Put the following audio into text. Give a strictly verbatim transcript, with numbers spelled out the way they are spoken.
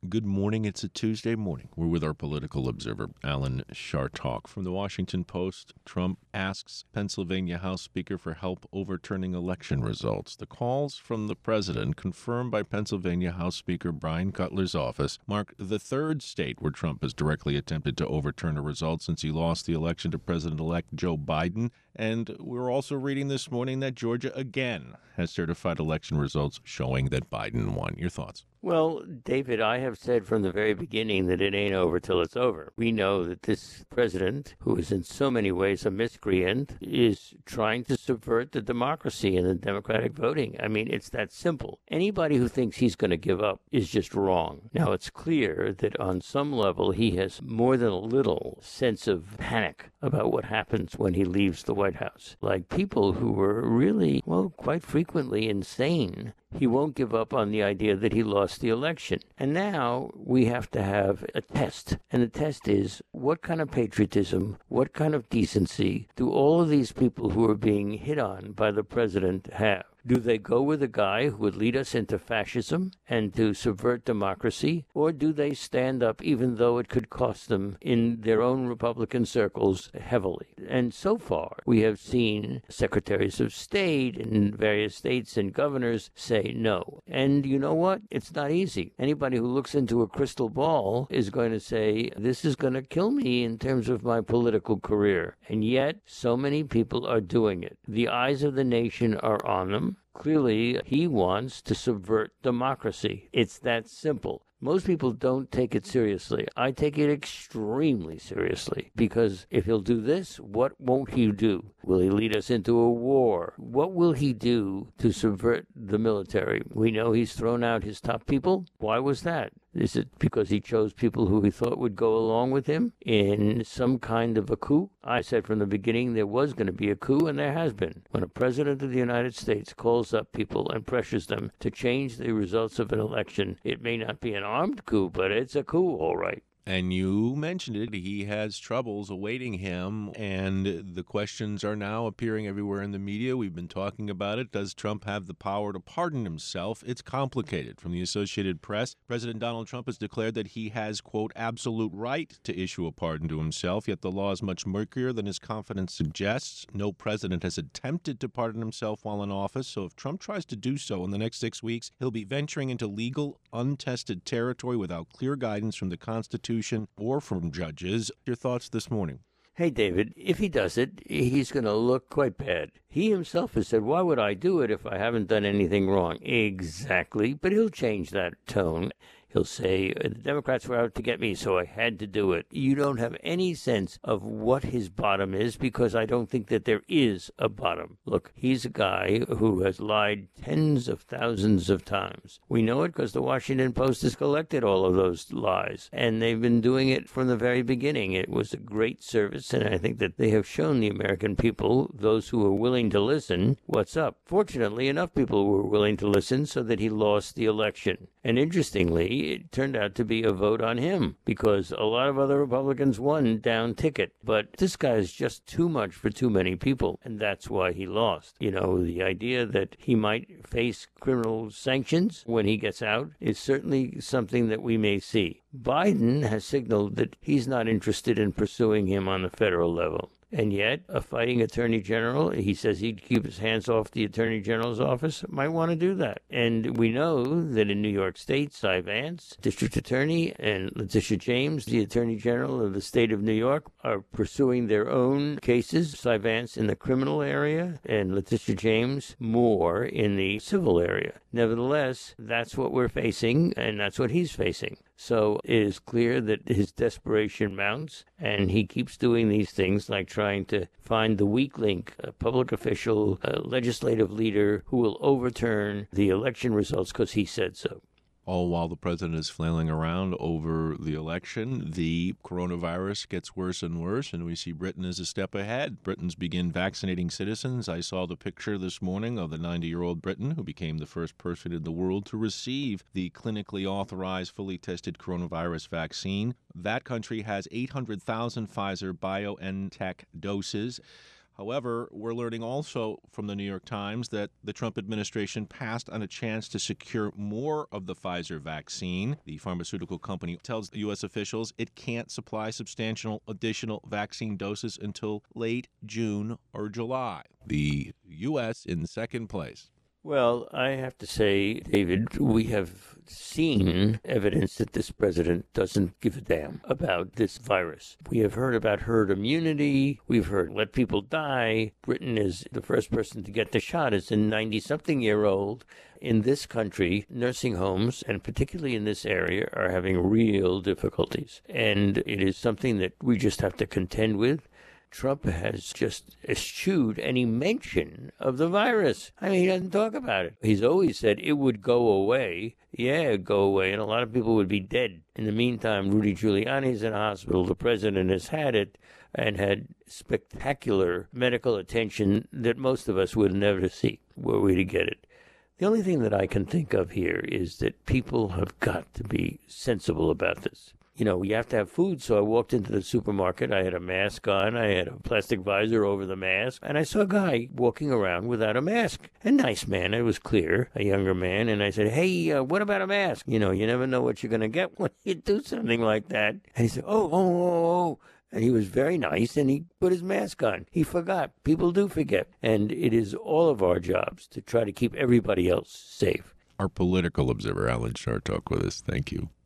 Good morning. It's a Tuesday morning. We're with our political observer, Alan Chartock. From the Washington Post, Trump asks Pennsylvania House Speaker for help overturning election results. The calls from the president, confirmed by Pennsylvania House Speaker Brian Cutler's office, mark the third state where Trump has directly attempted to overturn a result since he lost the election to President-elect Joe Biden. And we're also reading this morning that Georgia again has certified election results showing that Biden won. Your thoughts? Well, David, I have said from the very beginning that it ain't over till it's over. We know that this president, who is in so many ways a miscreant, is trying to subvert the democracy and the democratic voting. I mean, it's that simple. Anybody who thinks he's going to give up is just wrong. Now, it's clear that on some level he has more than a little sense of panic about what happens when he leaves the White House. Like people who were really, well, quite frequently insane. He won't give up on the idea that he lost the election. And now we have to have a test. And the test is, what kind of patriotism, what kind of decency do all of these people who are being hit on by the president have? Do they go with a guy who would lead us into fascism and to subvert democracy? Or do they stand up even though it could cost them in their own Republican circles heavily? And so far, we have seen secretaries of state in various states and governors say no. And you know what? It's not easy. Anybody who looks into a crystal ball is going to say, this is going to kill me in terms of my political career. And yet, so many people are doing it. The eyes of the nation are on them. Clearly, he wants to subvert democracy. It's that simple. Most people don't take it seriously. I take it extremely seriously, because if he'll do this, what won't he do? Will he lead us into a war? What will he do to subvert the military? We know he's thrown out his top people. Why was that? Is it because he chose people who he thought would go along with him in some kind of a coup? I said from the beginning there was going to be a coup, and there has been. When a president of the United States calls up people and pressures them to change the results of an election, it may not be an armed coup, but it's a coup, all right. And you mentioned it. He has troubles awaiting him, and the questions are now appearing everywhere in the media. We've been talking about it. Does Trump have the power to pardon himself? It's complicated. From the Associated Press, President Donald Trump has declared that he has, quote, absolute right to issue a pardon to himself, yet the law is much murkier than his confidence suggests. No president has attempted to pardon himself while in office, so if Trump tries to do so in the next six weeks, he'll be venturing into legal, untested territory without clear guidance from the Constitution or from judges. Your thoughts this morning? Hey, David, if he does it, he's going to look quite bad. He himself has said, why would I do it if I haven't done anything wrong? Exactly, but he'll change that tone. He'll say, the Democrats were out to get me, so I had to do it. You don't have any sense of what his bottom is, because I don't think that there is a bottom. Look, he's a guy who has lied tens of thousands of times. We know it because the Washington Post has collected all of those lies, and they've been doing it from the very beginning. It was a great service, and I think that they have shown the American people, those who are willing to listen, what's up. Fortunately, enough people were willing to listen so that he lost the election. And interestingly, it turned out to be a vote on him, because a lot of other Republicans won down ticket. But this guy is just too much for too many people, and that's why he lost. You know, the idea that he might face criminal sanctions when he gets out is certainly something that we may see. Biden has signaled that he's not interested in pursuing him on the federal level. And yet, a fighting attorney general, he says he'd keep his hands off the attorney general's office, might want to do that. And we know that in New York State, Cy Vance, district attorney, and Letitia James, the attorney general of the state of New York, are pursuing their own cases. Cy Vance in the criminal area, and Letitia James more in the civil area. Nevertheless, that's what we're facing, and that's what he's facing. So it is clear that his desperation mounts, and he keeps doing these things like trying to find the weak link, a public official, a legislative leader who will overturn the election results because he said so. All while the president is flailing around over the election, the coronavirus gets worse and worse, and we see Britain as a step ahead. Britons begin vaccinating citizens. I saw the picture this morning of the ninety-year-old Briton who became the first person in the world to receive the clinically authorized, fully tested coronavirus vaccine. That country has eight hundred thousand Pfizer-BioNTech doses. However, we're learning also from the New York Times that the Trump administration passed on a chance to secure more of the Pfizer vaccine. The pharmaceutical company tells U S officials it can't supply substantial additional vaccine doses until late June or July. The U S in second place. Well, I have to say, David, we have seen evidence that this president doesn't give a damn about this virus. We have heard about herd immunity. We've heard let people die. Britain is the first person to get the shot. It's a ninety-something-year-old. In this country, nursing homes, and particularly in this area, are having real difficulties. And it is something that we just have to contend with. Trump has just eschewed any mention of the virus. I mean, he doesn't talk about it. He's always said it would go away. Yeah, it'd go away, and a lot of people would be dead. In the meantime, Rudy Giuliani's in hospital. The president has had it and had spectacular medical attention that most of us would never see were we to get it. The only thing that I can think of here is that people have got to be sensible about this. You know, you have to have food, so I walked into the supermarket. I had a mask on. I had a plastic visor over the mask. And I saw a guy walking around without a mask. A nice man, it was clear, a younger man. And I said, hey, uh, what about a mask? You know, you never know what you're going to get when you do something like that. And he said, oh, oh, oh, oh. And he was very nice, and he put his mask on. He forgot. People do forget. And it is all of our jobs to try to keep everybody else safe. Our political observer, Alan Chartock, with us. Thank you.